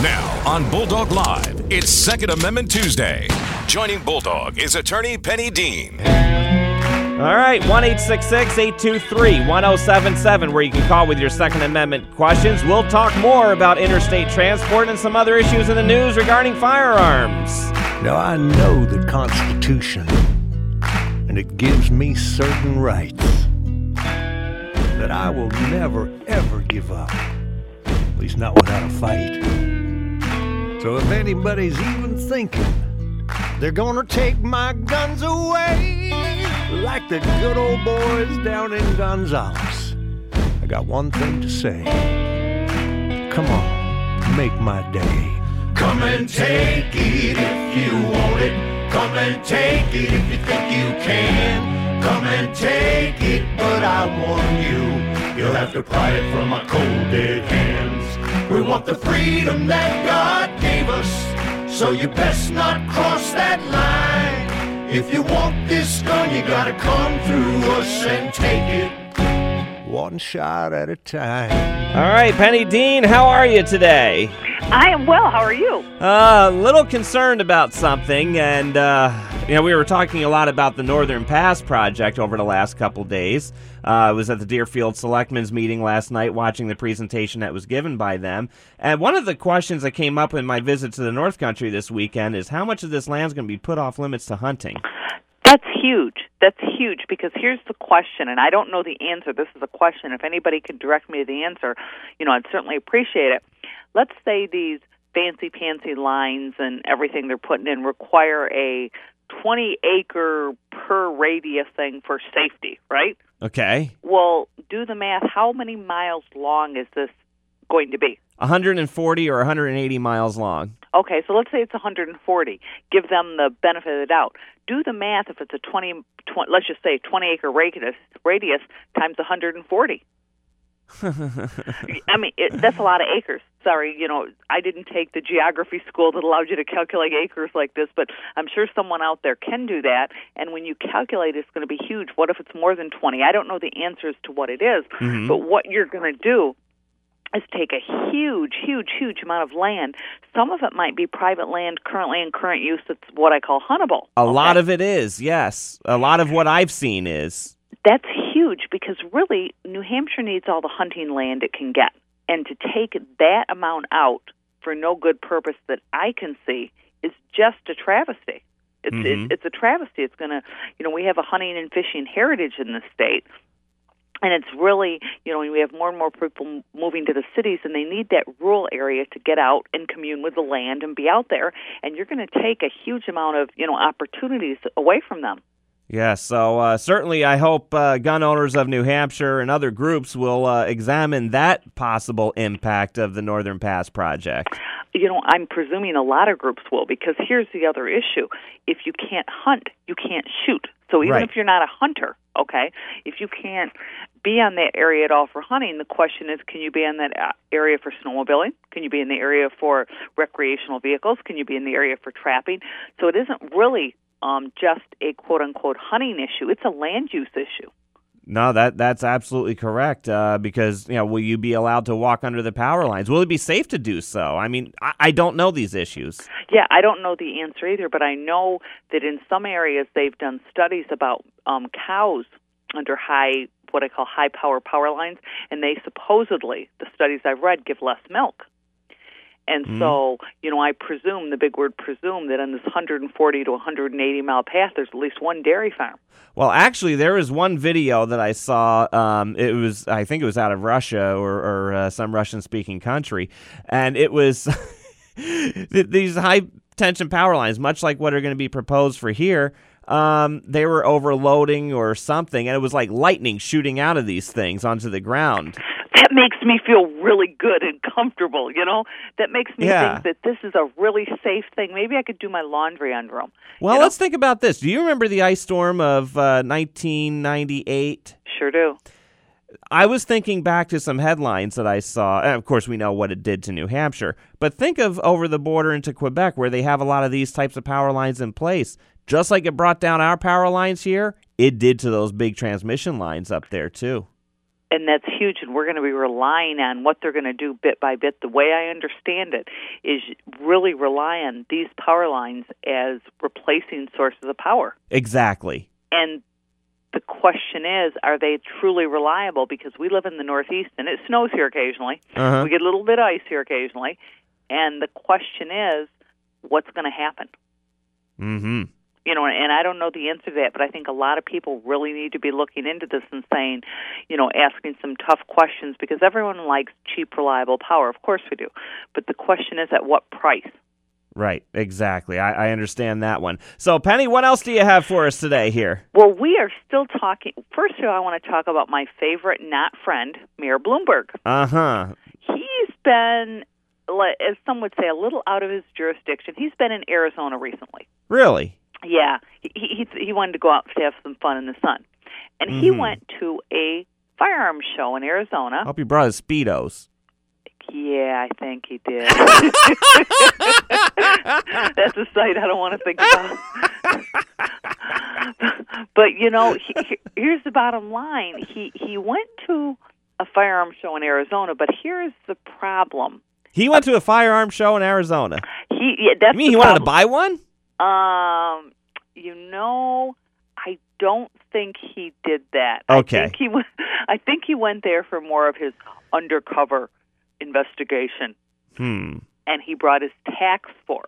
Now on Bulldog Live, it's Second Amendment Tuesday. Joining Bulldog is attorney Penny Dean. All right, 1-866-823-1077, where you can call with your Second Amendment questions. We'll talk more about interstate transport and some other issues in the news regarding firearms. Now, I know the Constitution, and it gives me certain rights that I will never, ever give up. At least not without a fight. So if anybody's even thinking they're gonna take my guns away, like the good old boys down in Gonzales, I got one thing to say. Come on, make my day. Come and take it if you want it. Come and take it if you think you can. Come and take it, but I warn you, you'll have to pry it from my cold dead hands. We want the freedom that God gave us, so you best not cross that line. If you want this gun, you gotta come through us and take it. One shot at a time. All right, Penny Dean, how are you today? I am well. How are you? A little concerned about something, and we were talking a lot about the Northern Pass project over the last couple days. I was at the Deerfield Selectmen's meeting last night watching the presentation that was given by them. And one of the questions that came up in my visit to the North Country this weekend is how much of this land is going to be put off limits to hunting? That's huge. That's huge, because here's the question, and I don't know the answer. This is a question. If anybody could direct me to the answer, I'd certainly appreciate it. Let's say these fancy lines and everything they're putting in require a 20-acre per radius thing for safety, right? Okay. Well, do the math. How many miles long is this going to be? 140 or 180 miles long. Okay, so let's say it's 140. Give them the benefit of the doubt. Do the math. If it's a 20 let's just say 20-acre radius times 140. I mean, that's a lot of acres. Sorry, I didn't take the geography school that allowed you to calculate acres like this, but I'm sure someone out there can do that. And when you calculate, it's going to be huge. What if it's more than 20? I don't know the answers to what it is, but what you're going to do is take a huge amount of land. Some of it might be private land currently in current use that's what I call huntable. A lot of it is, yes. A lot of what I've seen is. That's huge, because really New Hampshire needs all the hunting land it can get. And to take that amount out for no good purpose that I can see is just a travesty. It's a travesty. It's going to, we have a hunting and fishing heritage in this state. And it's really, we have more and more people moving to the cities, and they need that rural area to get out and commune with the land and be out there. And you're going to take a huge amount of, opportunities away from them. Yeah, so certainly I hope gun owners of New Hampshire and other groups will examine that possible impact of the Northern Pass project. I'm presuming a lot of groups will, because here's the other issue. If you can't hunt, you can't shoot. So even if you're not a hunter, okay, if you can't be on that area at all for hunting, the question is, can you be in that area for snowmobiling? Can you be in the area for recreational vehicles? Can you be in the area for trapping? So it isn't really just a quote-unquote hunting issue. It's a land use issue. No, that's absolutely correct, because, will you be allowed to walk under the power lines? Will it be safe to do so? I mean, I don't know these issues. Yeah, I don't know the answer either, but I know that in some areas they've done studies about cows under what I call high-power power lines, and they supposedly, the studies I've read, give less milk. And so, I presume, the big word presume, that on this 140 to 180 mile path, there's at least one dairy farm. Well, actually, there was one video that I saw. I think it was out of Russia or some Russian-speaking country, and it was these high-tension power lines, much like what are going to be proposed for here. They were overloading or something, and it was like lightning shooting out of these things onto the ground. That makes me feel really good and comfortable, That makes me think that this is a really safe thing. Maybe I could do my laundry under them. Well, let's think about this. Do you remember the ice storm of 1998? Sure do. I was thinking back to some headlines that I saw. And of course, we know what it did to New Hampshire. But think of over the border into Quebec, where they have a lot of these types of power lines in place. Just like it brought down our power lines here, it did to those big transmission lines up there, too. And that's huge, and we're going to be relying on what they're going to do bit by bit. The way I understand it is really rely on these power lines as replacing sources of power. Exactly. And the question is, are they truly reliable? Because we live in the Northeast, and it snows here occasionally. Uh-huh. We get a little bit of ice here occasionally. And the question is, what's going to happen? Mm-hmm. You know, and I don't know the answer to that, but I think a lot of people really need to be looking into this and saying, you know, asking some tough questions, because everyone likes cheap, reliable power. Of course we do. But the question is, at what price? Right, exactly. I understand that one. So, Penny, what else do you have for us today here? Well, we are still talking. First of all, I want to talk about my favorite not friend, Mayor Bloomberg. Uh-huh. He's been, as some would say, a little out of his jurisdiction. He's been in Arizona recently. Really? Yeah. He wanted to go out to have some fun in the sun. And he went to a firearms show in Arizona. I hope he brought his Speedos. Yeah, I think he did. That's a sight I don't want to think about. But, you know, here's the bottom line. He went to a firearms show in Arizona, but here's the problem. He went to a firearm show in Arizona. That's you mean he wanted to buy one? You know, I don't think he did that. Okay. I think he went there for more of his undercover investigation. And he brought his task force,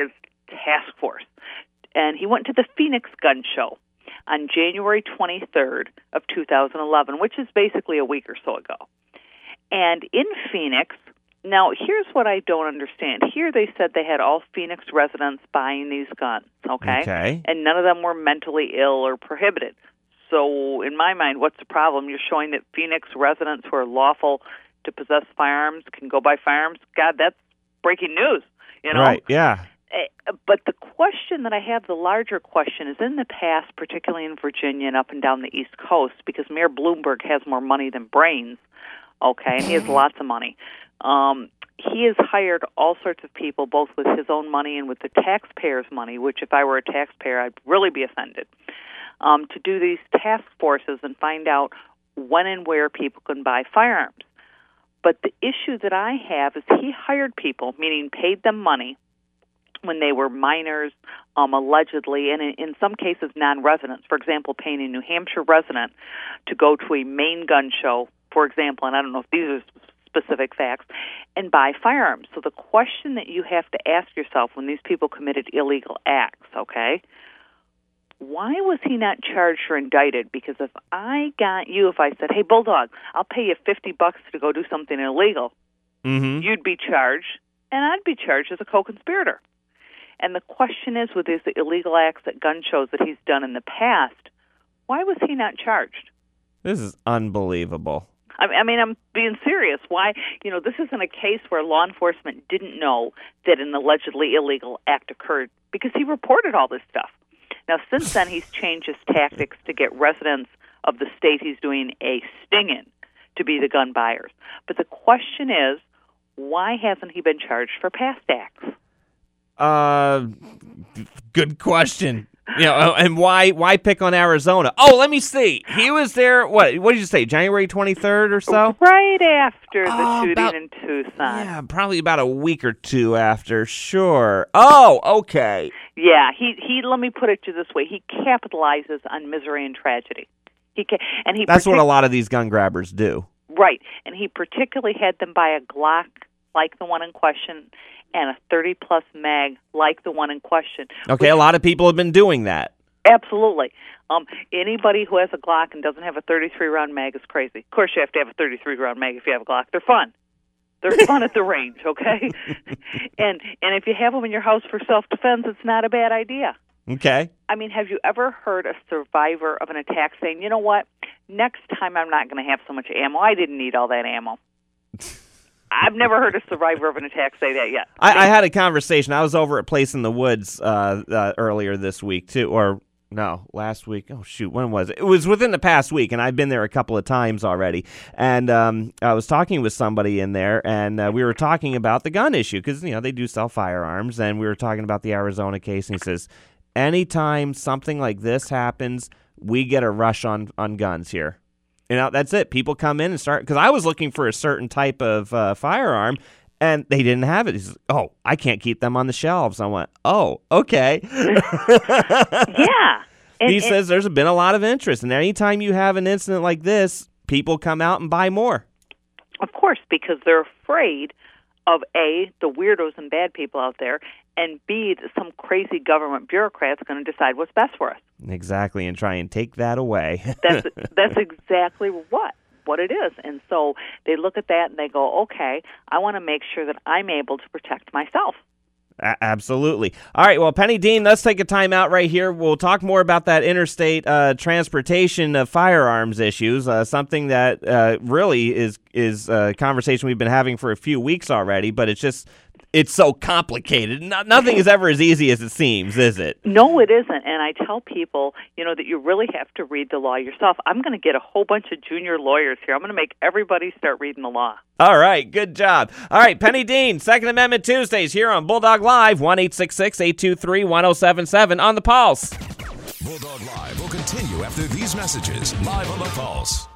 and he went to the Phoenix Gun Show on January 23rd of 2011, which is basically a week or so ago. And in Phoenix, now here's what I don't understand. Here they said they had all Phoenix residents buying these guns, okay? And none of them were mentally ill or prohibited. So in my mind, what's the problem? You're showing that Phoenix residents who are lawful to possess firearms can go buy firearms? God, that's breaking news, you know? Right, yeah. But the question that I have, the larger question, is in the past, particularly in Virginia and up and down the East Coast, because Mayor Bloomberg has more money than brains, okay, and he has lots of money. He has hired all sorts of people, both with his own money and with the taxpayers' money, which if I were a taxpayer, I'd really be offended, to do these task forces and find out when and where people can buy firearms. But the issue that I have is he hired people, meaning paid them money, when they were minors, allegedly, and in some cases non-residents. For example, paying a New Hampshire resident to go to a Maine gun show, for example, and I don't know if these are specific facts, and buy firearms. So the question that you have to ask yourself when these people committed illegal acts, okay, why was he not charged or indicted? Because if I said, hey, Bulldog, I'll pay you $50 to go do something illegal, you'd be charged, and I'd be charged as a co-conspirator. And the question is, with these illegal acts at gun shows that he's done in the past, why was he not charged? This is unbelievable. I mean, I'm being serious. Why? You know, this isn't a case where law enforcement didn't know that an allegedly illegal act occurred because he reported all this stuff. Now, since then, he's changed his tactics to get residents of the state he's doing a sting in to be the gun buyers. But the question is, why hasn't he been charged for past acts? Good question. You know, and why pick on Arizona? Oh, let me see. He was there, what did you say, January 23rd or so? Right after the shooting in Tucson. Yeah, probably about a week or two after, sure. Oh, okay. Yeah, he let me put it to you this way. He capitalizes on misery and tragedy. That's what a lot of these gun grabbers do. Right, and he particularly had them buy a Glock like the one in question and a 30-plus mag like the one in question. Okay, a lot of people have been doing that. Absolutely. Anybody who has a Glock and doesn't have a 33-round mag is crazy. Of course, you have to have a 33-round mag if you have a Glock. They're fun. They're fun at the range, okay? And if you have them in your house for self-defense, it's not a bad idea. Okay. I mean, have you ever heard a survivor of an attack saying, you know what, next time I'm not going to have so much ammo. I didn't need all that ammo. I've never heard a survivor of an attack say that yet. I had a conversation. I was over at Place in the Woods earlier this week, too, or no, last week. Oh, shoot, when was it? It was within the past week, and I've been there a couple of times already. And I was talking with somebody in there, and we were talking about the gun issue because, you know, they do sell firearms, and we were talking about the Arizona case, and he says, anytime something like this happens, we get a rush on guns here. that's it. People come in and start, because I was looking for a certain type of firearm, and they didn't have it. He says, "Oh, I can't keep them on the shelves." I went, "Oh, okay." Yeah. He says there's been a lot of interest, and anytime you have an incident like this, people come out and buy more. Of course, because they're afraid of A, the weirdos and bad people out there, and B, that some crazy government bureaucrat's going to decide what's best for us. Exactly, and try and take that away. That's exactly what it is. And so they look at that and they go, okay, I want to make sure that I'm able to protect myself. Absolutely. All right, well, Penny Dean, let's take a time out right here. We'll talk more about that interstate transportation of firearms issues, something that really is a conversation we've been having for a few weeks already, but it's so complicated. Nothing is ever as easy as it seems, is it? No, it isn't. And I tell people, that you really have to read the law yourself. I'm going to get a whole bunch of junior lawyers here. I'm going to make everybody start reading the law. All right, good job. All right, Penny Dean, Second Amendment Tuesdays here on Bulldog Live, 1-866-823-1077 on The Pulse. Bulldog Live will continue after these messages, live on The Pulse.